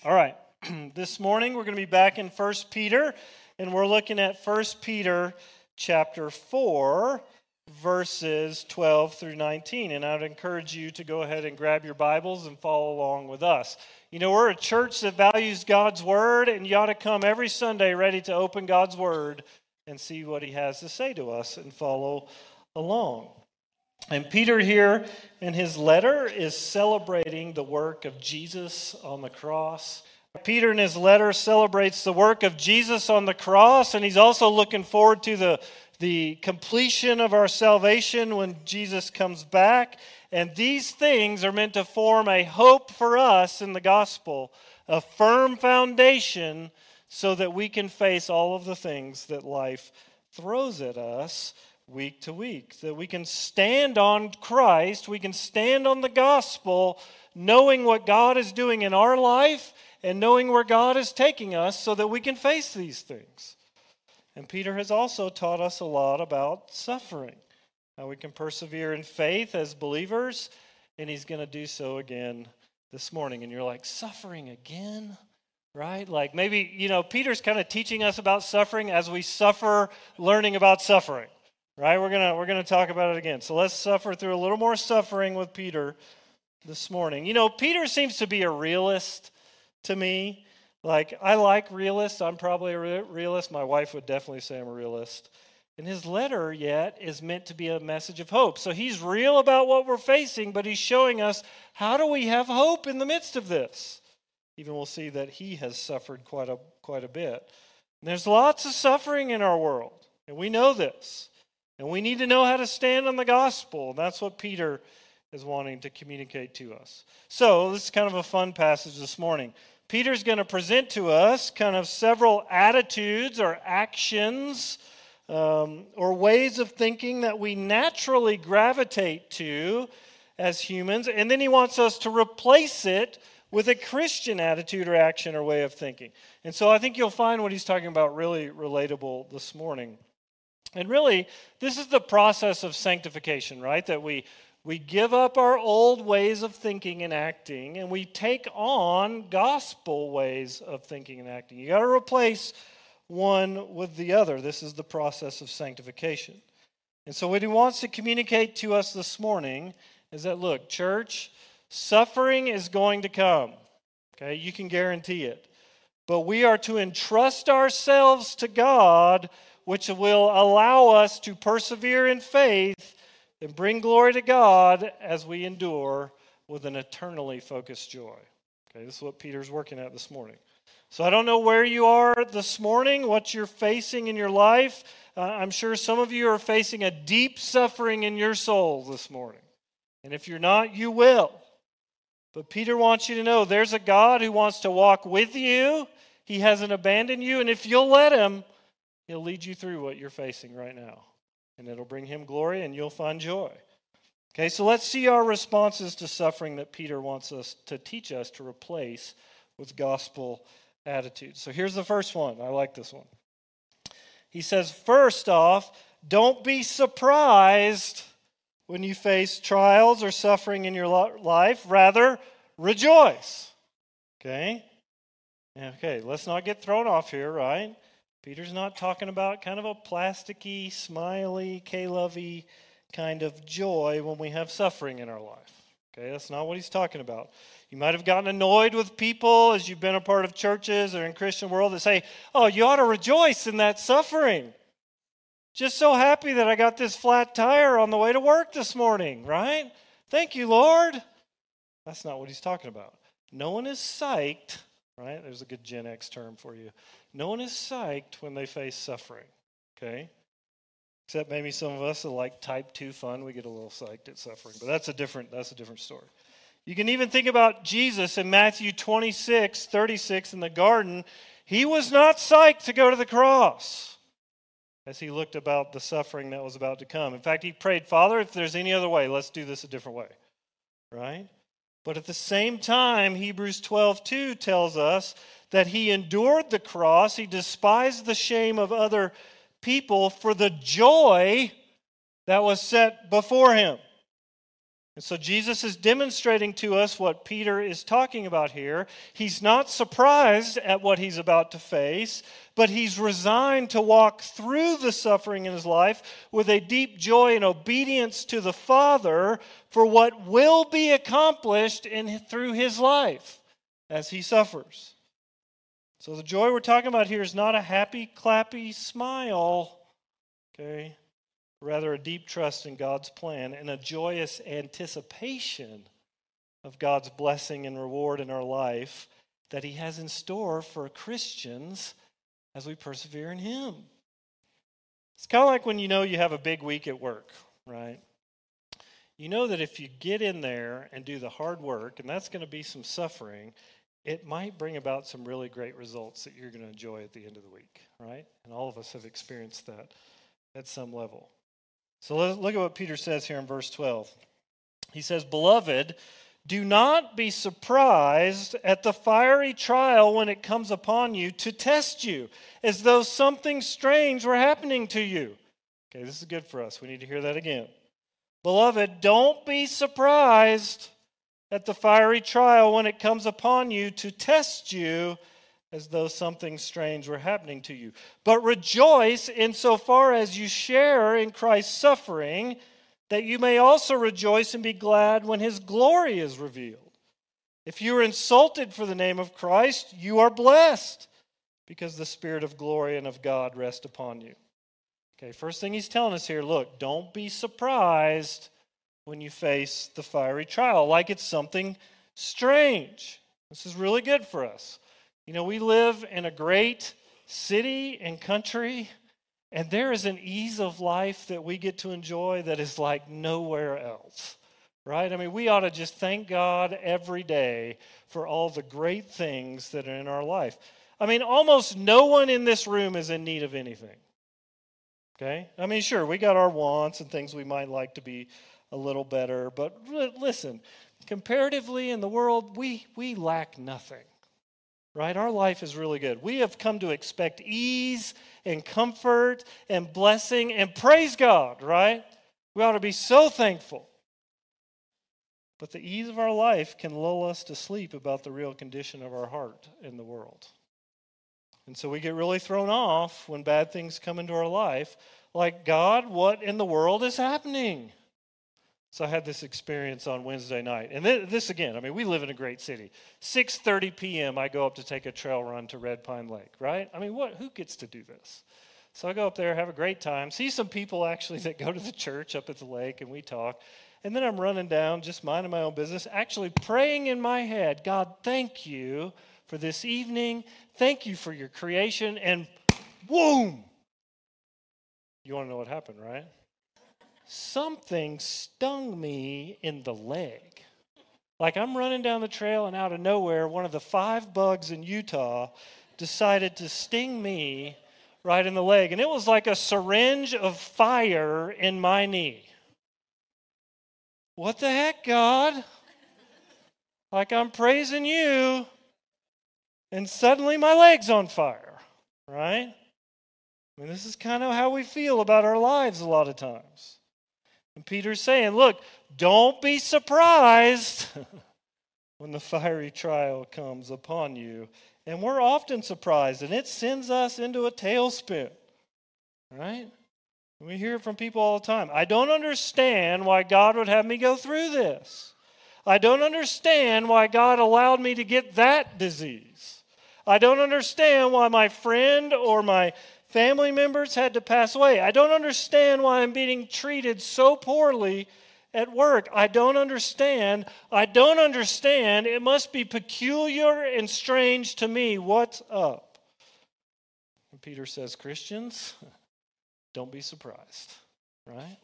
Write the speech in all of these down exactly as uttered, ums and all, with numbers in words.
All right, this morning we're going to be back in First Peter, and we're looking at First Peter chapter four, verses twelve through nineteen. And I'd encourage you to go ahead and grab your Bibles and follow along with us. You know, we're a church that values God's Word, and you ought to come every Sunday ready to open God's Word and see what He has to say to us and follow along. And Peter here in his letter is celebrating the work of Jesus on the cross. Peter in his letter celebrates the work of Jesus on the cross, and he's also looking forward to the, the completion of our salvation when Jesus comes back. And these things are meant to form a hope for us in the gospel, a firm foundation so that we can face all of the things that life throws at us week to week, that we can stand on Christ, we can stand on the gospel, knowing what God is doing in our life and knowing where God is taking us so that we can face these things. And Peter has also taught us a lot about suffering, how we can persevere in faith as believers, and he's going to do so again this morning. And you're like, suffering again? Right? Like maybe, you know, Peter's kind of teaching us about suffering as we suffer learning about suffering. Right, we're gonna we're gonna talk about it again. So let's suffer through a little more suffering with Peter this morning. You know, Peter seems to be a realist to me. Like I like realists. I'm probably a realist. My wife would definitely say I'm a realist. And his letter yet is meant to be a message of hope. So he's real about what we're facing, but he's showing us how do we have hope in the midst of this. Even we'll see that he has suffered quite a quite a bit. And there's lots of suffering in our world, and we know this. And we need to know how to stand on the gospel. And that's what Peter is wanting to communicate to us. So this is kind of a fun passage this morning. Peter's going to present to us kind of several attitudes or actions um, or ways of thinking that we naturally gravitate to as humans. And then he wants us to replace it with a Christian attitude or action or way of thinking. And so I think you'll find what he's talking about really relatable this morning. And really, this is the process of sanctification, right? That we we give up our old ways of thinking and acting, and we take on gospel ways of thinking and acting. You got to replace one with the other. This is the process of sanctification. And so what he wants to communicate to us this morning is that, look, church, suffering is going to come. Okay, you can guarantee it. But we are to entrust ourselves to God, which will allow us to persevere in faith and bring glory to God as we endure with an eternally focused joy. Okay, this is what Peter's working at this morning. So I don't know where you are this morning, what you're facing in your life. Uh, I'm sure some of you are facing a deep suffering in your soul this morning. And if you're not, you will. But Peter wants you to know there's a God who wants to walk with you. He hasn't abandoned you, and if you'll let him, He'll lead you through what you're facing right now. And it'll bring him glory and you'll find joy. Okay, so let's see our responses to suffering that Peter wants us to teach us to replace with gospel attitudes. So here's the first one. I like this one. He says, first off, don't be surprised when you face trials or suffering in your life. Rather, rejoice. Okay? Okay, let's not get thrown off here, right? Peter's not talking about kind of a plasticky, smiley, K-lovey kind of joy when we have suffering in our life. Okay, that's not what he's talking about. You might have gotten annoyed with people as you've been a part of churches or in Christian world that say, oh, you ought to rejoice in that suffering. Just so happy that I got this flat tire on the way to work this morning, right? Thank you, Lord. That's not what he's talking about. No one is psyched, right? There's a good Gen X term for you. No one is psyched when they face suffering, okay? Except maybe some of us are like type two fun. We get a little psyched at suffering, but that's a different that's a different story. You can even think about Jesus in Matthew twenty-six, thirty-six in the garden. He was not psyched to go to the cross as he looked about the suffering that was about to come. In fact, he prayed, Father, if there's any other way, let's do this a different way, right? But at the same time, Hebrews twelve two tells us that he endured the cross, he despised the shame of other people for the joy that was set before him. And so Jesus is demonstrating to us what Peter is talking about here. He's not surprised at what he's about to face, but he's resigned to walk through the suffering in his life with a deep joy and obedience to the Father for what will be accomplished in through his life as he suffers. So the joy we're talking about here is not a happy, clappy smile, okay? Rather a deep trust in God's plan and a joyous anticipation of God's blessing and reward in our life that he has in store for Christians as we persevere in him. It's kind of like when you know you have a big week at work, right? You know that if you get in there and do the hard work, and that's going to be some suffering, it might bring about some really great results that you're going to enjoy at the end of the week, right? And all of us have experienced that at some level. So let's look at what Peter says here in verse twelve. He says, "Beloved, do not be surprised at the fiery trial when it comes upon you to test you, as though something strange were happening to you." Okay, this is good for us. We need to hear that again. Beloved, don't be surprised at the fiery trial when it comes upon you to test you, as though something strange were happening to you. But rejoice insofar as you share in Christ's suffering, that you may also rejoice and be glad when his glory is revealed. If you are insulted for the name of Christ, you are blessed, because the Spirit of glory and of God rest upon you. Okay, first thing he's telling us here, look, don't be surprised when you face the fiery trial, like it's something strange. This is really good for us. You know, we live in a great city and country, and there is an ease of life that we get to enjoy that is like nowhere else, right? I mean, we ought to just thank God every day for all the great things that are in our life. I mean, almost no one in this room is in need of anything, okay? I mean, sure, we got our wants and things we might like to be a little better, but listen, comparatively in the world, we, we lack nothing. Right? Our life is really good. We have come to expect ease and comfort and blessing, and praise God, right? We ought to be so thankful. But the ease of our life can lull us to sleep about the real condition of our heart in the world. And so we get really thrown off when bad things come into our life, like, God, what in the world is happening? So I had this experience on Wednesday night. And this again, I mean, we live in a great city. six thirty p.m. I go up to take a trail run to Red Pine Lake, right? I mean, what? Who gets to do this? So I go up there, have a great time, see some people actually that go to the church up at the lake, and we talk. And then I'm running down, just minding my own business, actually praying in my head, God, thank you for this evening. Thank you for your creation. And boom! You want to know what happened, right? Something stung me in the leg. Like I'm running down the trail and out of nowhere, one of the five bugs in Utah decided to sting me right in the leg. And it was like a syringe of fire in my knee. What the heck, God? Like I'm praising you, and suddenly my leg's on fire, right? I mean, this is kind of how we feel about our lives a lot of times. And Peter's saying, look, don't be surprised when the fiery trial comes upon you. And we're often surprised, and it sends us into a tailspin, right? We hear it from people all the time. I don't understand why God would have me go through this. I don't understand why God allowed me to get that disease. I don't understand why my friend or my family members had to pass away. I don't understand why I'm being treated so poorly at work. I don't understand. I don't understand. It must be peculiar and strange to me. What's up? And Peter says, Christians, don't be surprised, right?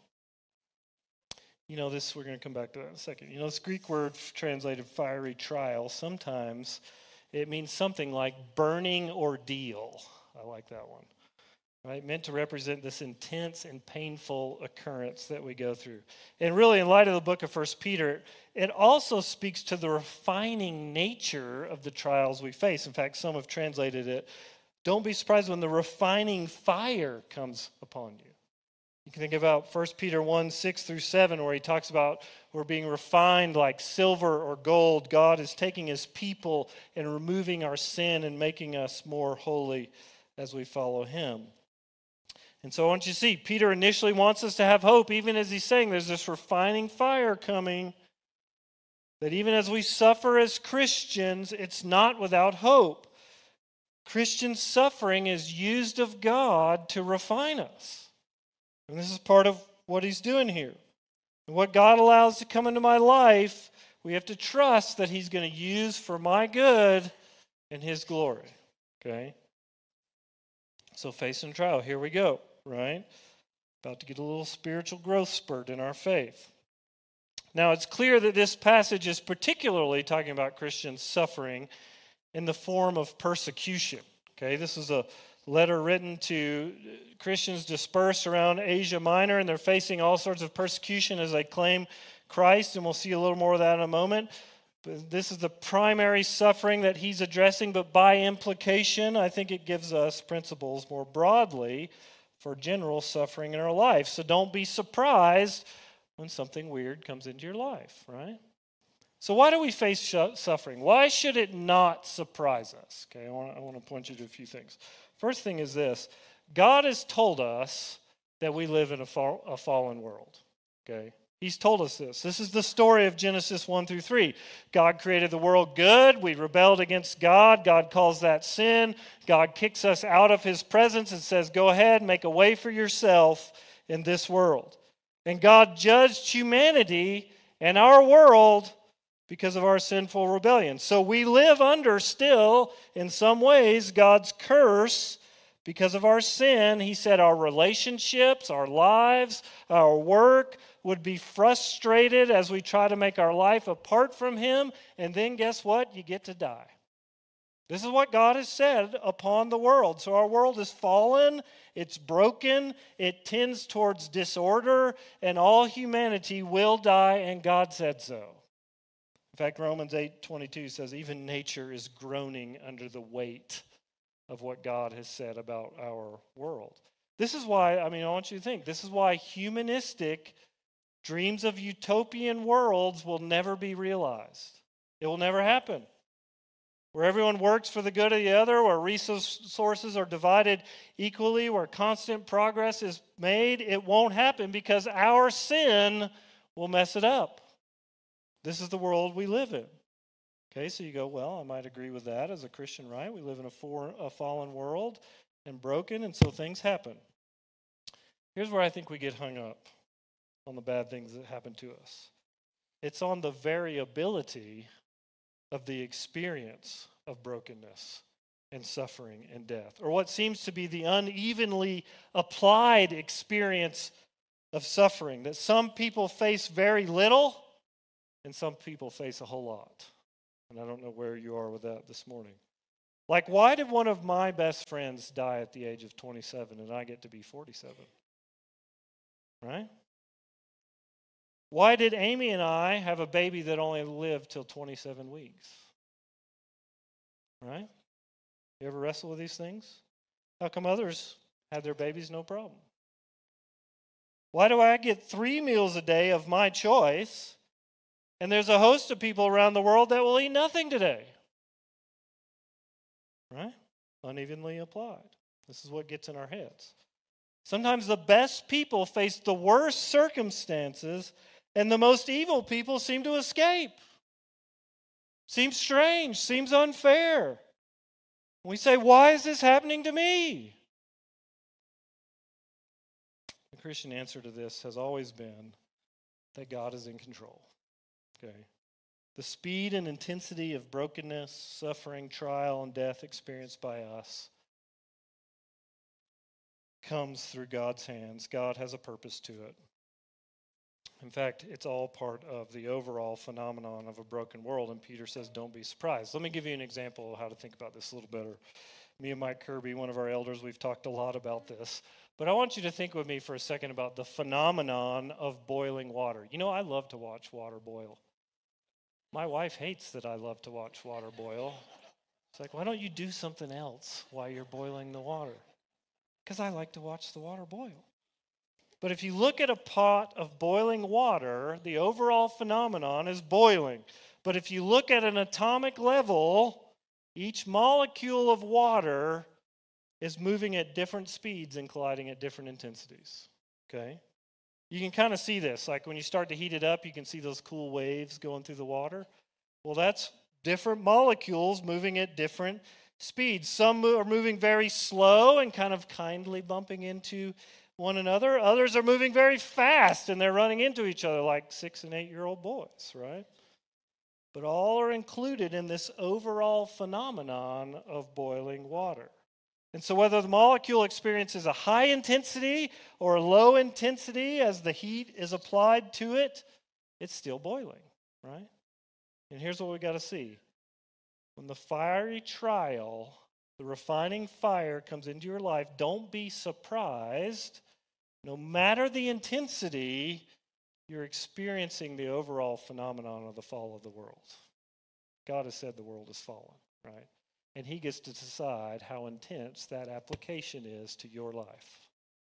You know, this, we're going to come back to that in a second. You know, this Greek word translated fiery trial, sometimes it means something like burning ordeal. I like that one. Right, meant to represent this intense and painful occurrence that we go through. And really, in light of the book of First Peter, it also speaks to the refining nature of the trials we face. In fact, some have translated it, don't be surprised when the refining fire comes upon you. You can think about First Peter one, six through seven, where he talks about we're being refined like silver or gold. God is taking his people and removing our sin and making us more holy as we follow him. And so I want you to see, Peter initially wants us to have hope, even as he's saying there's this refining fire coming, that even as we suffer as Christians, it's not without hope. Christian suffering is used of God to refine us. And this is part of what he's doing here. And what God allows to come into my life, we have to trust that he's going to use for my good and his glory. Okay? So faith and trial, here we go, right? About to get a little spiritual growth spurt in our faith. Now, it's clear that this passage is particularly talking about Christians suffering in the form of persecution. Okay, this is a letter written to Christians dispersed around Asia Minor, and they're facing all sorts of persecution as they claim Christ, and we'll see a little more of that in a moment. But this is the primary suffering that he's addressing, but by implication, I think it gives us principles more broadly for general suffering in our life. So don't be surprised when something weird comes into your life, right? So why do we face sh- suffering? Why should it not surprise us? Okay, I want, I want to point you to a few things. First thing is this. God has told us that we live in a, fall, a fallen world. Okay, he's told us this. This is the story of Genesis one through three. God created the world good. We rebelled against God. God calls that sin. God kicks us out of his presence and says, go ahead, make a way for yourself in this world. And God judged humanity and our world because of our sinful rebellion. So we live under still, in some ways, God's curse because of our sin. He said our relationships, our lives, our work would be frustrated as we try to make our life apart from him. And then guess what? You get to die. This is what God has said upon the world. So our world is fallen, it's broken, it tends towards disorder, and all humanity will die, and God said so. In fact, Romans eight twenty-two says, even nature is groaning under the weight of what God has said about our world. This is why, I mean, I want you to think, this is why humanistic dreams of utopian worlds will never be realized. It will never happen. Where everyone works for the good of the other, where resources are divided equally, where constant progress is made, it won't happen because our sin will mess it up. This is the world we live in. Okay, so you go, well, I might agree with that as a Christian, right? We live in a, for, a fallen world and broken, and so things happen. Here's where I think we get hung up on the bad things that happen to us. It's on the variability of the experience of brokenness and suffering and death, or what seems to be the unevenly applied experience of suffering, that some people face very little and some people face a whole lot. And I don't know where you are with that this morning. Like, why did one of my best friends die at the age of twenty-seven and I get to be forty-seven? Right? Why did Amy and I have a baby that only lived till twenty-seven weeks? Right? You ever wrestle with these things? How come others had their babies no problem? Why do I get three meals a day of my choice, and there's a host of people around the world that will eat nothing today? Right? Unevenly applied. This is what gets in our heads. Sometimes the best people face the worst circumstances, and the most evil people seem to escape. Seems strange, seems unfair. We say, why is this happening to me? The Christian answer to this has always been that God is in control. Okay. The speed and intensity of brokenness, suffering, trial, and death experienced by us comes through God's hands. God has a purpose to it. In fact, it's all part of the overall phenomenon of a broken world, and Peter says, don't be surprised. Let me give you an example of how to think about this a little better. Me and Mike Kirby, one of our elders, we've talked a lot about this. But I want you to think with me for a second about the phenomenon of boiling water. You know, I love to watch water boil. My wife hates that I love to watch water boil. It's like, why don't you do something else while you're boiling the water? Because I like to watch the water boil. But if you look at a pot of boiling water, the overall phenomenon is boiling. But if you look at an atomic level, each molecule of water is moving at different speeds and colliding at different intensities. Okay? You can kind of see this. Like when you start to heat it up, you can see those cool waves going through the water. Well, that's different molecules moving at different speeds. Some are moving very slow and kind of kindly bumping into one another. Others are moving very fast and they're running into each other like six and eight-year-old boys, right? But all are included in this overall phenomenon of boiling water. And so whether the molecule experiences a high intensity or a low intensity as the heat is applied to it, it's still boiling, right? And here's what we got to see. When the fiery trial, the refining fire comes into your life, don't be surprised. No matter the intensity, you're experiencing the overall phenomenon of the fall of the world. God has said the world has fallen, right? And he gets to decide how intense that application is to your life.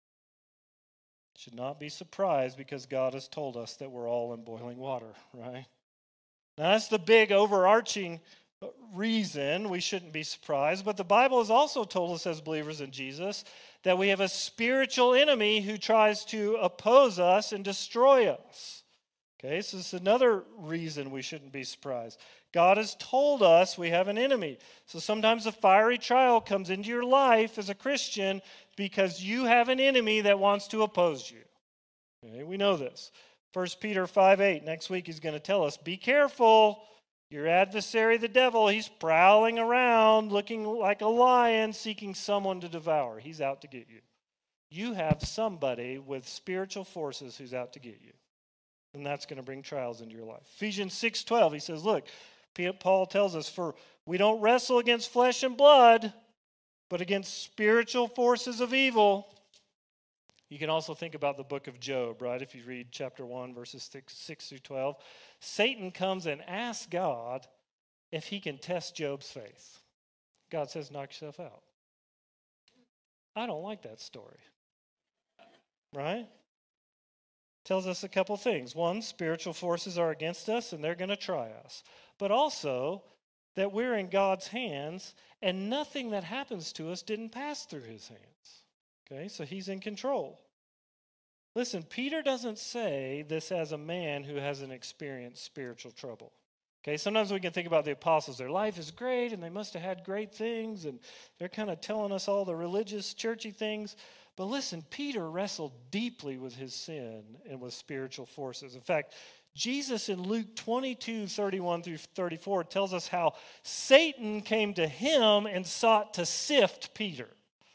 Should not be surprised because God has told us that we're all in boiling water, right? Now that's the big overarching reason we shouldn't be surprised. But the Bible has also told us as believers in Jesus that we have a spiritual enemy who tries to oppose us and destroy us. Okay, so this is another reason we shouldn't be surprised. God has told us we have an enemy. So sometimes a fiery trial comes into your life as a Christian because you have an enemy that wants to oppose you. Okay, we know this. First Peter five eight, next week he's going to tell us, be careful. Your adversary, the devil, he's prowling around looking like a lion seeking someone to devour. He's out to get you. You have somebody with spiritual forces who's out to get you. And that's going to bring trials into your life. Ephesians six twelve, he says, look, Paul tells us, for we don't wrestle against flesh and blood, but against spiritual forces of evil. You can also think about the book of Job, right? If you read chapter one, verses six, six through twelve. Satan comes and asks God if he can test Job's faith. God says, knock yourself out. I don't like that story. Right? Tells us a couple things. One, spiritual forces are against us and they're going to try us. But also that we're in God's hands and nothing that happens to us didn't pass through his hands. Okay, so he's in control. Listen, Peter doesn't say this as a man who hasn't experienced spiritual trouble. Okay, sometimes we can think about the apostles. Their life is great and they must have had great things and they're kind of telling us all the religious, churchy things. But listen, Peter wrestled deeply with his sin and with spiritual forces. In fact, Jesus in Luke twenty-two, thirty-one through thirty-four tells us how Satan came to him and sought to sift Peter.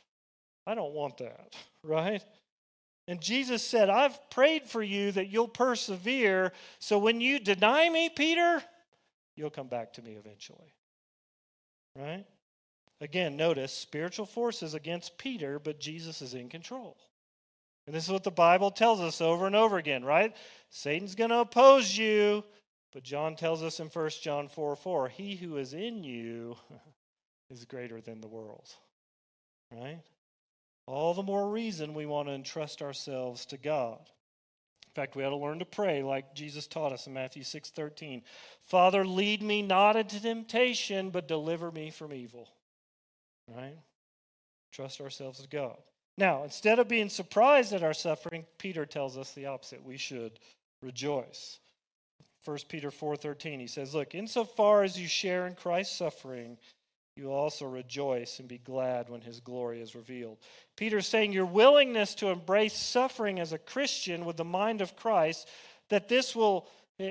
I don't want that, right? And Jesus said, I've prayed for you that you'll persevere, so when you deny me, Peter, you'll come back to me eventually. Right? Again, notice spiritual forces against Peter, but Jesus is in control. And this is what the Bible tells us over and over again, right? Satan's going to oppose you, but John tells us in First John four four, he who is in you is greater than the world. Right? All the more reason we want to entrust ourselves to God. In fact, we ought to learn to pray like Jesus taught us in Matthew six thirteen. Father, lead me not into temptation, but deliver me from evil. Right? Trust ourselves to God. Now, instead of being surprised at our suffering, Peter tells us the opposite. We should rejoice. First Peter four thirteen, he says, look, insofar as you share in Christ's suffering, you will also rejoice and be glad when his glory is revealed. Peter's saying your willingness to embrace suffering as a Christian with the mind of Christ, that this will,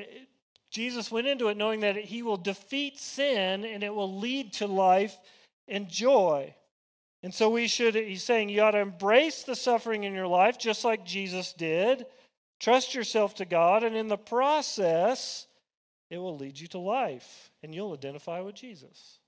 Jesus went into it knowing that he will defeat sin and it will lead to life and joy. And so we should, he's saying you ought to embrace the suffering in your life just like Jesus did. Trust yourself to God, and in the process, it will lead you to life, and you'll identify with Jesus.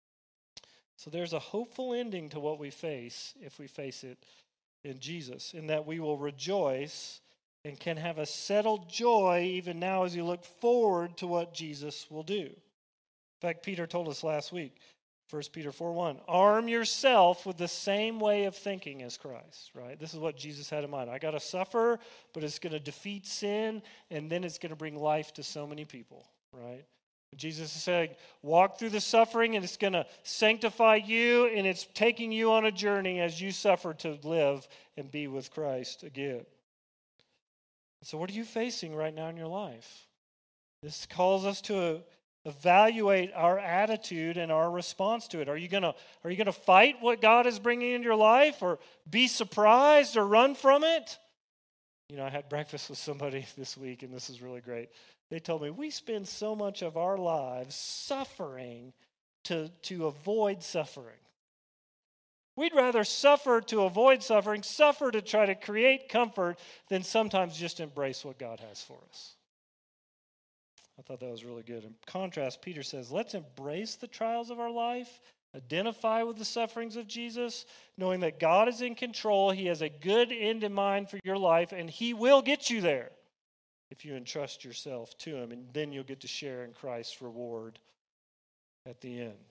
So there's a hopeful ending to what we face if we face it in Jesus, in that we will rejoice and can have a settled joy even now as you look forward to what Jesus will do. In fact, Peter told us last week, First Peter four one, arm yourself with the same way of thinking as Christ, right? This is what Jesus had in mind. I got to suffer, but it's going to defeat sin, and then it's going to bring life to so many people, right? Jesus is saying, walk through the suffering, and it's going to sanctify you, and it's taking you on a journey as you suffer to live and be with Christ again. So what are you facing right now in your life? This calls us to evaluate our attitude and our response to it. Are you gonna are you gonna fight what God is bringing into your life, or be surprised, or run from it? You know, I had breakfast with somebody this week, and this is really great. They told me we spend so much of our lives suffering to to avoid suffering. We'd rather suffer to avoid suffering, suffer to try to create comfort, than sometimes just embrace what God has for us. I thought that was really good. In contrast, Peter says, let's embrace the trials of our life, identify with the sufferings of Jesus, knowing that God is in control. He has a good end in mind for your life, and He will get you there if you entrust yourself to Him, and then you'll get to share in Christ's reward at the end.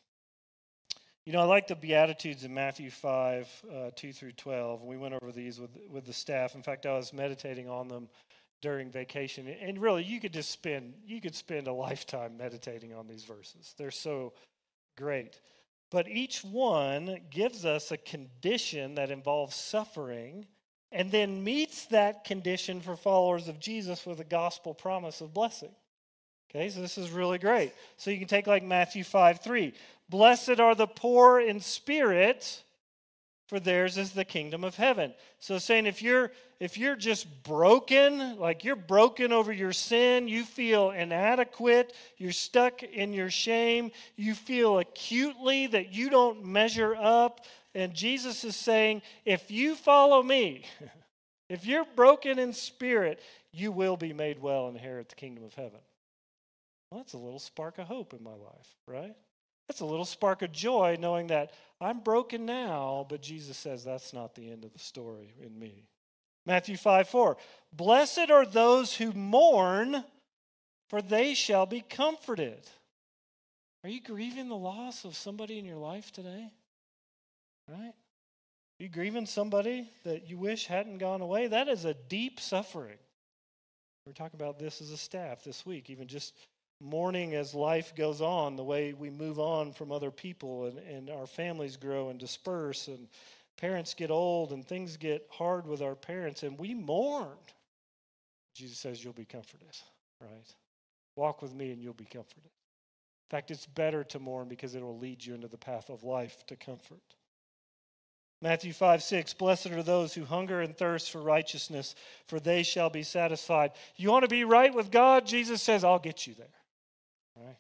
You know, I like the Beatitudes in Matthew five, uh, two through twelve. We went over these with, with the staff. In fact, I was meditating on them during vacation. And really, you could just spend, you could spend a lifetime meditating on these verses. They're so great. But each one gives us a condition that involves suffering, and then meets that condition for followers of Jesus with a gospel promise of blessing. Okay, so this is really great. So you can take like Matthew five three. Blessed are the poor in spirit, for theirs is the kingdom of heaven. So saying if you're if you're just broken, like you're broken over your sin, you feel inadequate, you're stuck in your shame, you feel acutely that you don't measure up, and Jesus is saying, if you follow me, if you're broken in spirit, you will be made well and inherit the kingdom of heaven. Well, that's a little spark of hope in my life, right? That's a little spark of joy knowing that I'm broken now, but Jesus says that's not the end of the story in me. Matthew five four, blessed are those who mourn, for they shall be comforted. Are you grieving the loss of somebody in your life today? Right? Are you grieving somebody that you wish hadn't gone away? That is a deep suffering. We're talking about this as a staff this week, even just mourning as life goes on, the way we move on from other people, and, and our families grow and disperse, and parents get old, and things get hard with our parents, and we mourn. Jesus says you'll be comforted, right? Walk with me and you'll be comforted. In fact, it's better to mourn because it will lead you into the path of life to comfort. Matthew five six, blessed are those who hunger and thirst for righteousness, for they shall be satisfied. You want to be right with God? Jesus says, I'll get you there. Right?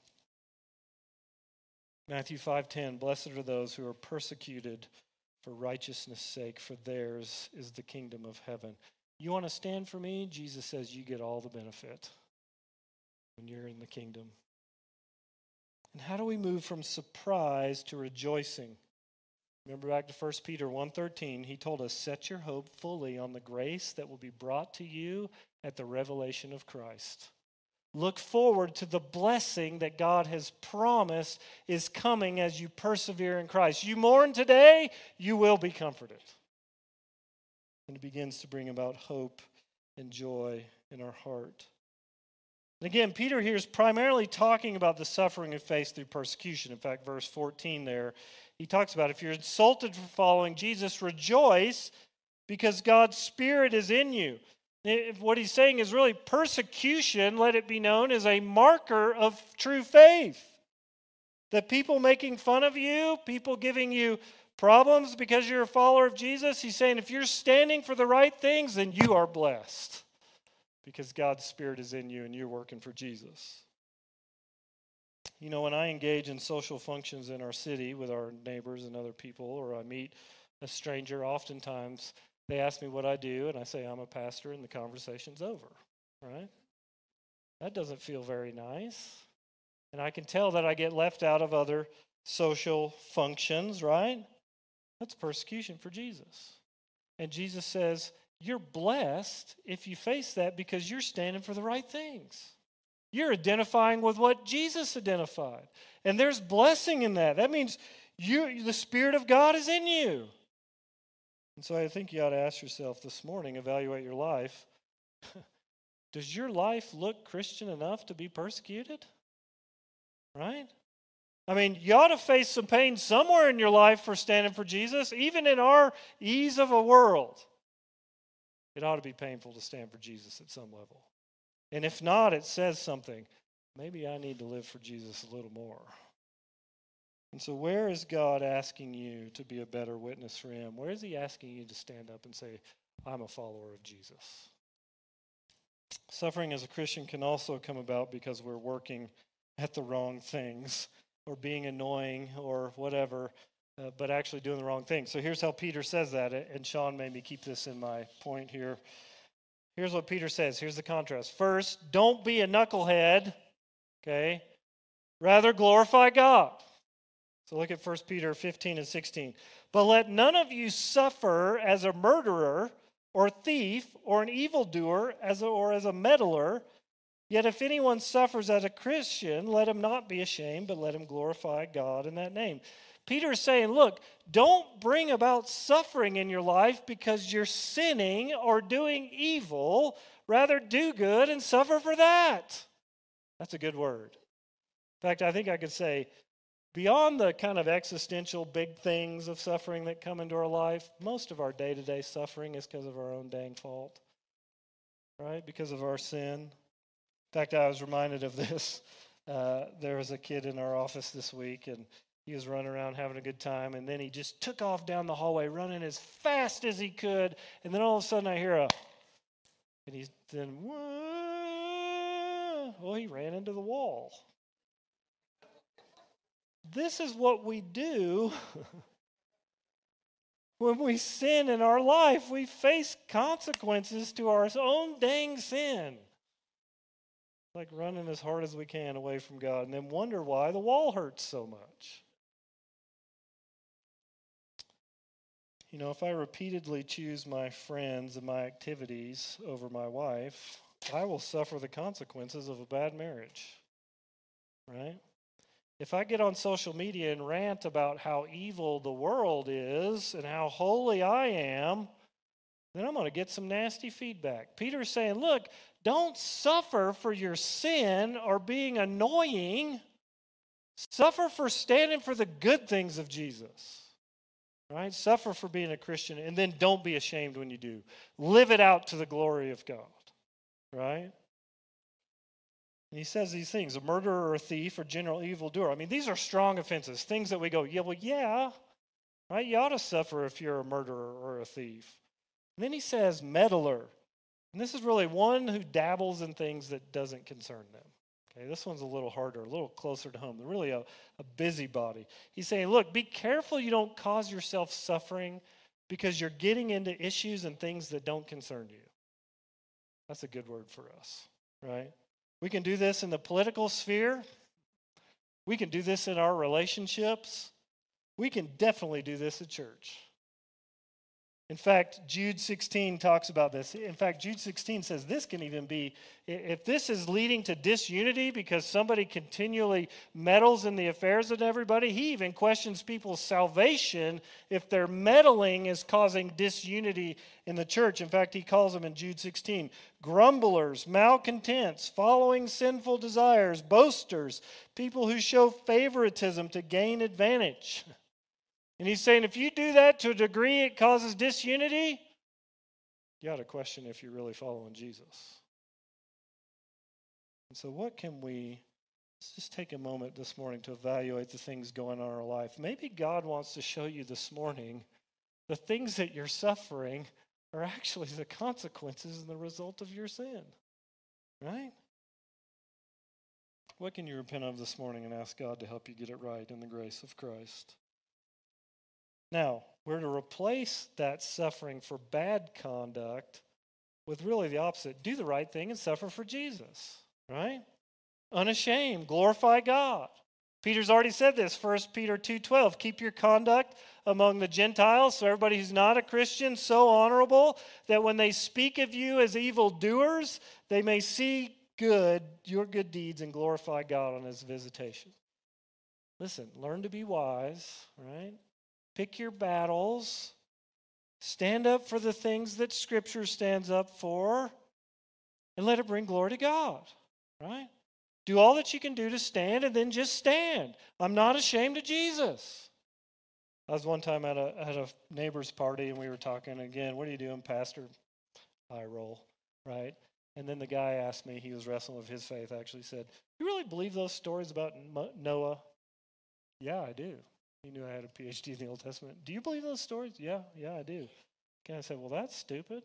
Matthew five ten, blessed are those who are persecuted for righteousness' sake, for theirs is the kingdom of heaven. You want to stand for me? Jesus says you get all the benefit when you're in the kingdom. And how do we move from surprise to rejoicing? Remember back to First Peter one thirteen, he told us, set your hope fully on the grace that will be brought to you at the revelation of Christ. Look forward to the blessing that God has promised is coming as you persevere in Christ. You mourn today, you will be comforted. And it begins to bring about hope and joy in our heart. And again, Peter here is primarily talking about the suffering of faith through persecution. In fact, verse fourteen there, he talks about if you're insulted for following Jesus, rejoice because God's Spirit is in you. What he's saying is really persecution, let it be known, is a marker of true faith. That people making fun of you, people giving you problems because you're a follower of Jesus, he's saying if you're standing for the right things, then you are blessed because God's Spirit is in you and you're working for Jesus. You know, when I engage in social functions in our city with our neighbors and other people, or I meet a stranger, oftentimes they ask me what I do, and I say I'm a pastor, and the conversation's over, right? That doesn't feel very nice. And I can tell that I get left out of other social functions, right? That's persecution for Jesus. And Jesus says, you're blessed if you face that because you're standing for the right things. You're identifying with what Jesus identified. And there's blessing in that. That means You, the Spirit of God is in you. And so I think you ought to ask yourself this morning, evaluate your life. Does your life look Christian enough to be persecuted? Right? I mean, you ought to face some pain somewhere in your life for standing for Jesus, even in our ease of a world. It ought to be painful to stand for Jesus at some level. And if not, it says something. Maybe I need to live for Jesus a little more. And so where is God asking you to be a better witness for him? Where is he asking you to stand up and say, I'm a follower of Jesus? Suffering as a Christian can also come about because we're working at the wrong things or being annoying or whatever, uh, but actually doing the wrong thing. So here's how Peter says that, and Sean made me keep this in my point here. Here's what Peter says. Here's the contrast. First, don't be a knucklehead, okay? Rather glorify God. So look at First Peter fifteen and sixteen. But let none of you suffer as a murderer or thief or an evildoer as a, or as a meddler. Yet if anyone suffers as a Christian, let him not be ashamed, but let him glorify God in that name. Peter is saying, look, don't bring about suffering in your life because you're sinning or doing evil. Rather do good and suffer for that. That's a good word. In fact, I think I could say, beyond the kind of existential big things of suffering that come into our life, most of our day-to-day suffering is because of our own dang fault, right? Because of our sin. In fact, I was reminded of this. Uh, there was a kid in our office this week, and he was running around having a good time, and then he just took off down the hallway, running as fast as he could, and then all of a sudden I hear a, and he's then, whoa, well, he ran into the wall. This is what we do when we sin in our life. We face consequences to our own dang sin. Like running as hard as we can away from God and then wonder why the wall hurts so much. You know, if I repeatedly choose my friends and my activities over my wife, I will suffer the consequences of a bad marriage. Right? If I get on social media and rant about how evil the world is and how holy I am, then I'm going to get some nasty feedback. Peter's saying, look, don't suffer for your sin or being annoying. Suffer for standing for the good things of Jesus. Right? Suffer for being a Christian, and then don't be ashamed when you do. Live it out to the glory of God. Right? And he says these things, a murderer or a thief or general evildoer. I mean, these are strong offenses, things that we go, yeah, well, yeah, right? You ought to suffer if you're a murderer or a thief. And then he says meddler. And this is really one who dabbles in things that doesn't concern them. Okay, this one's a little harder, a little closer to home. They're really a, a busybody. He's saying, look, be careful you don't cause yourself suffering because you're getting into issues and things that don't concern you. That's a good word for us, right? We can do this in the political sphere. We can do this in our relationships. We can definitely do this at church. In fact, Jude sixteen talks about this. In fact, Jude sixteen says this can even be, if this is leading to disunity because somebody continually meddles in the affairs of everybody, he even questions people's salvation if their meddling is causing disunity in the church. In fact, he calls them in Jude sixteen, grumblers, malcontents, following sinful desires, boasters, people who show favoritism to gain advantage. And he's saying if you do that to a degree it causes disunity, you ought to question if you're really following Jesus. And so what can we, let's just take a moment this morning to evaluate the things going on in our life. Maybe God wants to show you this morning the things that you're suffering are actually the consequences and the result of your sin. Right? What can you repent of this morning and ask God to help you get it right in the grace of Christ? Now, we're to replace that suffering for bad conduct with really the opposite. Do the right thing and suffer for Jesus, right? Unashamed, glorify God. Peter's already said this, First Peter two twelve. Keep your conduct among the Gentiles, so everybody who's not a Christian, so honorable that when they speak of you as evildoers, they may see good, your good deeds and glorify God on his visitation. listen, learn to be wise, right? Pick your battles. Stand up for the things that Scripture stands up for, and let it bring glory to God, right? Do all that you can do to stand, and then just stand. I'm not ashamed of Jesus. I was one time at a, at a neighbor's party, and we were talking again, what are you doing, Pastor? Eye roll, right? And then the guy asked me, he was wrestling with his faith, actually said, you really believe those stories about Noah? Yeah, I do. He knew I had a P H D in the Old Testament. Do you believe those stories? Yeah, yeah, I do. Okay, I said, well, that's stupid.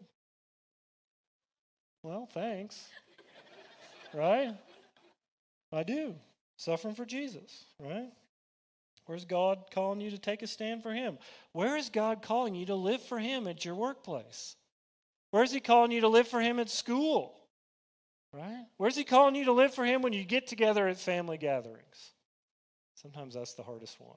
Well, thanks. Right? I do. Suffering for Jesus, right? Where's God calling you to take a stand for Him? Where is God calling you to live for Him at your workplace? Where's He calling you to live for Him at school? Right? Where's He calling you to live for Him when you get together at family gatherings? Sometimes that's the hardest one.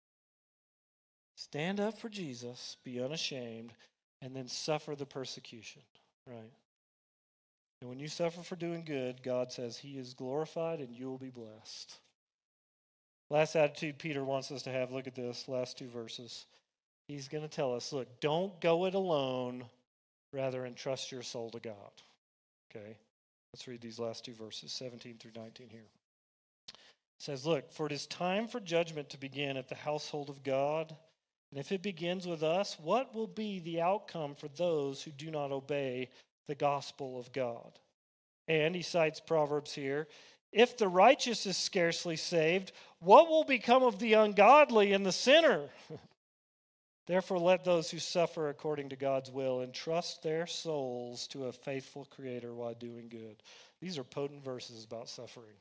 Stand up for Jesus, be unashamed, and then suffer the persecution, right? And when you suffer for doing good, God says He is glorified and you will be blessed. Last attitude Peter wants us to have, look at this, last two verses. He's going to tell us, look, don't go it alone, rather entrust your soul to God. Okay, let's read these last two verses, seventeen through nineteen here. It says, look, for it is time for judgment to begin at the household of God. And if it begins with us, what will be the outcome for those who do not obey the gospel of God? And he cites Proverbs here. If the righteous is scarcely saved, what will become of the ungodly and the sinner? Therefore, let those who suffer according to God's will entrust their souls to a faithful Creator while doing good. These are potent verses about suffering.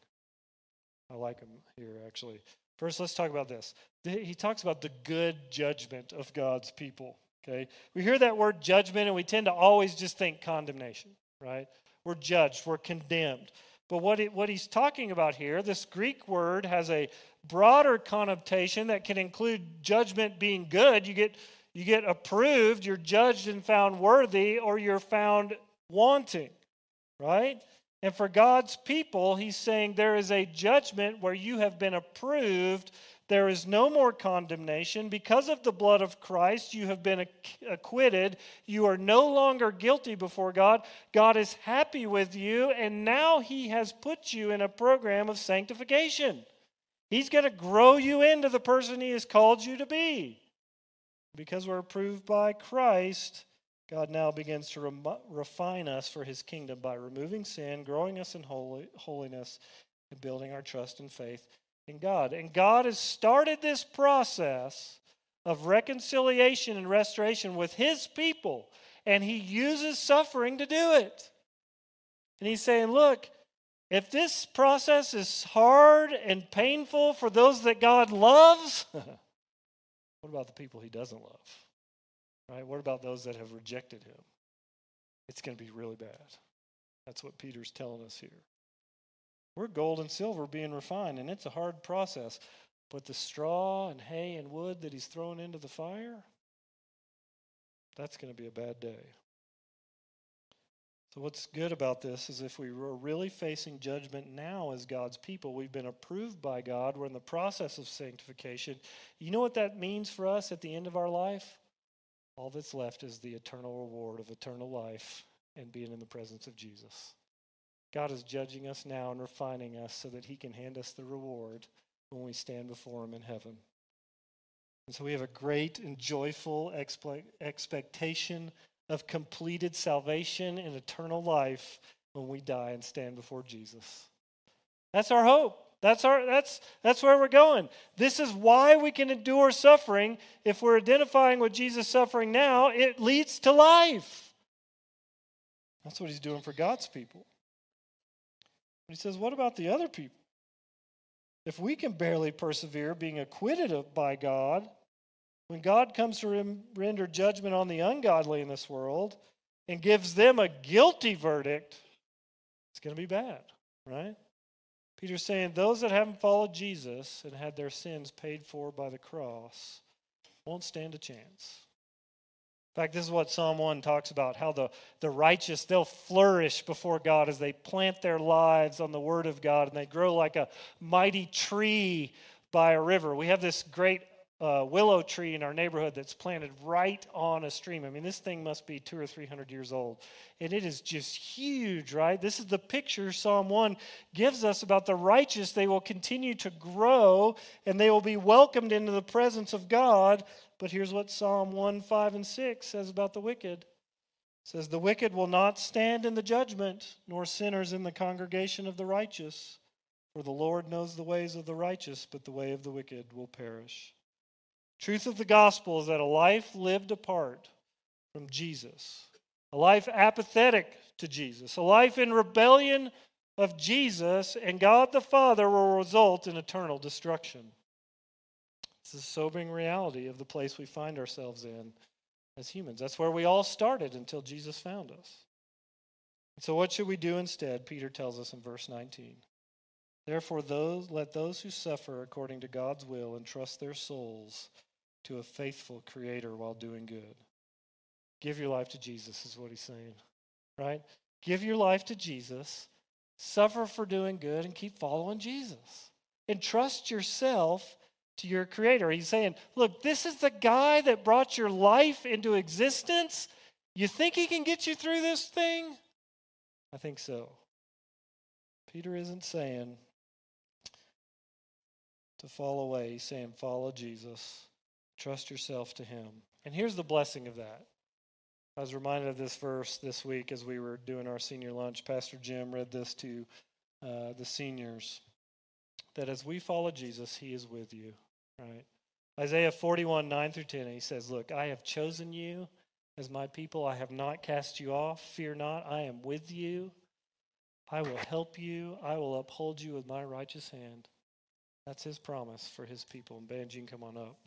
I like them here, actually. First, let's talk about this. He talks about the good judgment of God's people. Okay, we hear that word judgment, and we tend to always just think condemnation, right? We're judged, we're condemned. But what it, what he's talking about here, this Greek word has a broader connotation that can include judgment being good. You get you get approved, you're judged and found worthy, or you're found wanting, right? And for God's people, he's saying there is a judgment where you have been approved. There is no more condemnation. Because of the blood of Christ, you have been acquitted. You are no longer guilty before God. God is happy with you, and now He has put you in a program of sanctification. He's going to grow you into the person He has called you to be. Because we're approved by Christ, God now begins to rem- refine us for His kingdom by removing sin, growing us in holy, holiness, and building our trust and faith in God. And God has started this process of reconciliation and restoration with His people, and He uses suffering to do it. And He's saying, look, if this process is hard and painful for those that God loves, what about the people He doesn't love? Right? What about those that have rejected Him? It's going to be really bad. That's what Peter's telling us here. We're gold and silver being refined, and it's a hard process. But the straw and hay and wood that He's throwing into the fire, that's going to be a bad day. So what's good about this is if we were really facing judgment now as God's people, we've been approved by God, we're in the process of sanctification. You know what that means for us at the end of our life? All that's left is the eternal reward of eternal life and being in the presence of Jesus. God is judging us now and refining us so that He can hand us the reward when we stand before Him in heaven. And so we have a great and joyful expe- expectation of completed salvation and eternal life when we die and stand before Jesus. That's our hope. That's our that's that's where we're going. This is why we can endure suffering. If we're identifying with Jesus' suffering now, it leads to life. That's what He's doing for God's people. But He says, what about the other people? If we can barely persevere being acquitted of, by God, when God comes to rem- render judgment on the ungodly in this world and gives them a guilty verdict, it's going to be bad, right? Peter's saying those that haven't followed Jesus and had their sins paid for by the cross won't stand a chance. In fact, this is what Psalm one talks about, how the, the righteous, they'll flourish before God as they plant their lives on the Word of God, and they grow like a mighty tree by a river. We have this great uh, willow tree in our neighborhood that's planted right on a stream. I mean, this thing must be two or three hundred years old. And it is just huge, right? This is the picture Psalm one gives us about the righteous. They will continue to grow and they will be welcomed into the presence of God. But here's what Psalm one, five, and six says about the wicked. It says, the wicked will not stand in the judgment, nor sinners in the congregation of the righteous. For the Lord knows the ways of the righteous, but the way of the wicked will perish. Truth of the gospel is that a life lived apart from Jesus, a life apathetic to Jesus, a life in rebellion of Jesus and God the Father will result in eternal destruction. It's a sobering reality of the place we find ourselves in as humans. That's where we all started until Jesus found us. And so what should we do instead? Peter tells us in verse nineteen. Therefore, those, let those who suffer according to God's will entrust their souls to a faithful Creator while doing good. Give your life to Jesus is what he's saying, right? Give your life to Jesus, suffer for doing good, and keep following Jesus. Entrust yourself to your Creator. He's saying, look, this is the guy that brought your life into existence. You think he can get you through this thing? I think so. Peter isn't saying to fall away. He's saying follow Jesus. Trust yourself to him. And here's the blessing of that. I was reminded of this verse this week as we were doing our senior lunch. Pastor Jim read this to uh, the seniors, that as we follow Jesus, he is with you, right? Isaiah forty-one, nine through ten, he says, look, I have chosen you as my people. I have not cast you off. Fear not, I am with you. I will help you. I will uphold you with my righteous hand. That's his promise for his people. And Benji, come on up.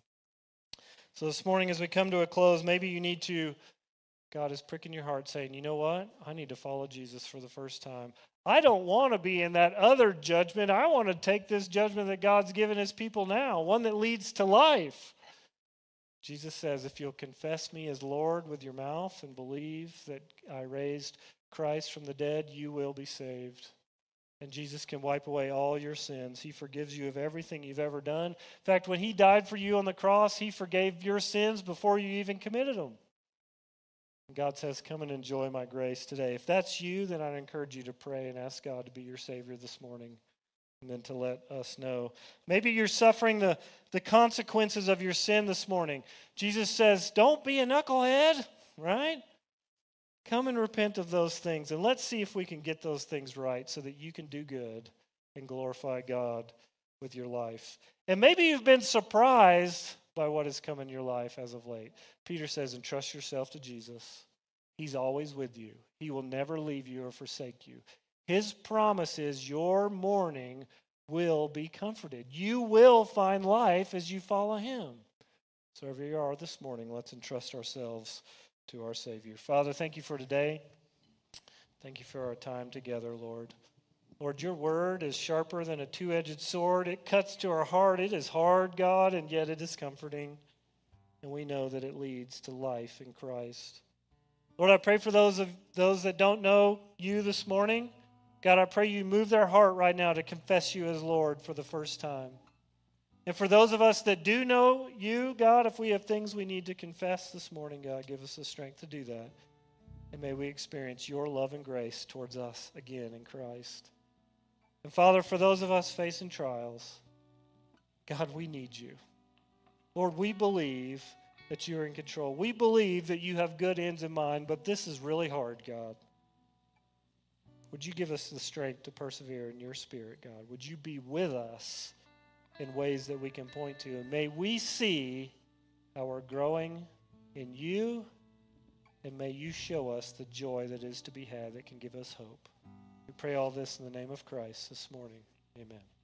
So this morning as we come to a close, maybe you need to, God is pricking your heart saying, you know what? I need to follow Jesus for the first time. I don't want to be in that other judgment. I want to take this judgment that God's given his people now, one that leads to life. Jesus says, if you'll confess me as Lord with your mouth and believe that I raised Christ from the dead, you will be saved. And Jesus can wipe away all your sins. He forgives you of everything you've ever done. In fact, when he died for you on the cross, he forgave your sins before you even committed them. And God says, come and enjoy my grace today. If that's you, then I'd encourage you to pray and ask God to be your Savior this morning. And then to let us know. Maybe you're suffering the, the consequences of your sin this morning. Jesus says, don't be a knucklehead, right? Come and repent of those things, and let's see if we can get those things right so that you can do good and glorify God with your life. And maybe you've been surprised by what has come in your life as of late. Peter says, entrust yourself to Jesus. He's always with you. He will never leave you or forsake you. His promise is your mourning will be comforted. You will find life as you follow him. So wherever you are this morning, let's entrust ourselves to our Savior. Father, thank you for today. Thank you for our time together, Lord. Lord, your word is sharper than a two-edged sword. It cuts to our heart. It is hard, God, and yet it is comforting. And we know that it leads to life in Christ. Lord, I pray for those of those that don't know you this morning. God, I pray you move their heart right now to confess you as Lord for the first time. And for those of us that do know you, God, if we have things we need to confess this morning, God, give us the strength to do that. And may we experience your love and grace towards us again in Christ. And Father, for those of us facing trials, God, we need you. Lord, we believe that you're in control. We believe that you have good ends in mind, but this is really hard, God. Would you give us the strength to persevere in your Spirit, God? Would you be with us in ways that we can point to? And may we see how we're growing in you, and may you show us the joy that is to be had that can give us hope. We pray all this in the name of Christ this morning. Amen.